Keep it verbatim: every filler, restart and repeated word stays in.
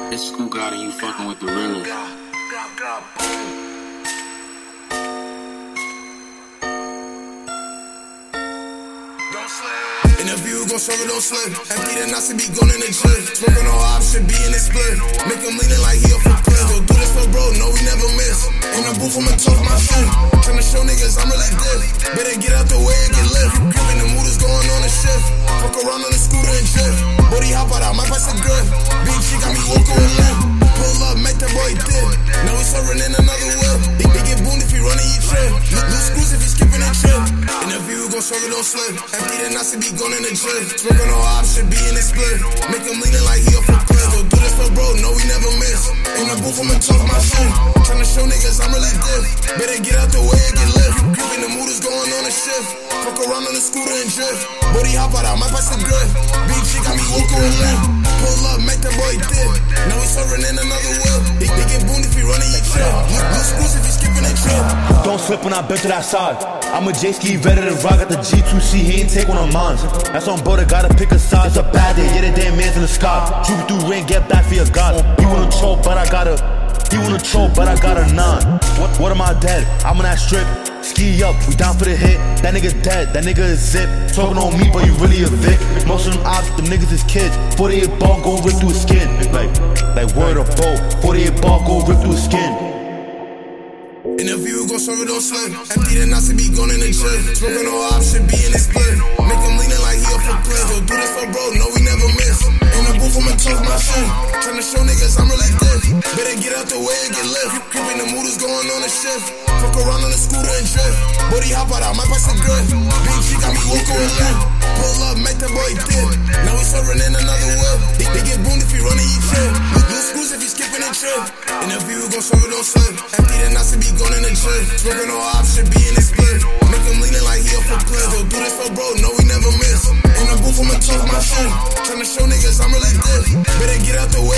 It's Scoop God and you fucking with the realest. In the view, gon' serve it, don't slip. Empty the Nazi be going in the gym. Smoking on option, be in the split. Make him leaning like he up for clip. Don't do this for bro, no, we never miss. In the booth, I'ma talk my shit. Tryna show niggas I'm really diff. Better get out the way and get lift. Giving the mood is going on a shift. Fuck around on the scooter and drift. Body hop out, I might pass a grip. Big G got me walking with limp. Pull up, make that boy dip. Now we serving in another whip. He, he get boomed if he running each trip. Loose screws if he skipping a trip. In the view, gon' serve it, don't slip. Empty the Nazi be going in the gym. Smoking on option, be in the split. Make him leaning like he up for clip. Don't do this for bro, no, we never miss. In the booth, I'ma talk my shit. Tryna show niggas I'm really diff. Better get out the way and get lift. Creeping the mood is going on a shift. Fuck around on the scooter and drift. Body hop out, I might pass a grip. Big G got me walking with limp. Pull up, make that boy dip. Now we serving in another whip. He, he get boomed if he running your trip. Loose screws if he skipping a trip. Don't slip when I bend to that side. I'm a J-ski better than rock at the G two C. He ain't take one of mine. That's on board, I gotta pick a side. It's a bad day, yeah, the damn man's in the sky. Shoot through rain, get back for your God. He wanna troll, but I gotta. He wanna troll, but I got a nine. What, what am I dead? I'm on that strip. Ski up, we down for the hit. That nigga dead, that nigga is zip. Talking on me, but you really a vic. Most of them ops, them niggas is kids. forty-eight ball, go rip through his skin. Like, like word of bow. forty-eight ball, go rip through his skin. In the view, gon' serve it, don't slip. Empty the Nazi be going in the gym. Smoking on option, be in the split. Make him leaning like he up for clip. Don't do this for bro, no, we never miss. In the booth, I'ma talk my shit. Tryna show niggas I'm really diff. Better get out the way and get lift. Creeping the mood is going on a shift. Fuck around on the scooter and drift. Body hop out, I might pass a grip. Big G got me walking with limp. Pull up, make that boy dip. Now we serving in another whip. He, he get boomed if he running each trip. Loose screws if he skipping a trip. In the view, gon' serve it, don't slip. Empty the Nazi be going in the gym. Smoking on option, be in the split. Make him leaning like he up for clip. Don't do this for bro, no, we never miss. In the booth, I'ma talk my shit. Tryna show niggas I'm really diff. Better get out the way.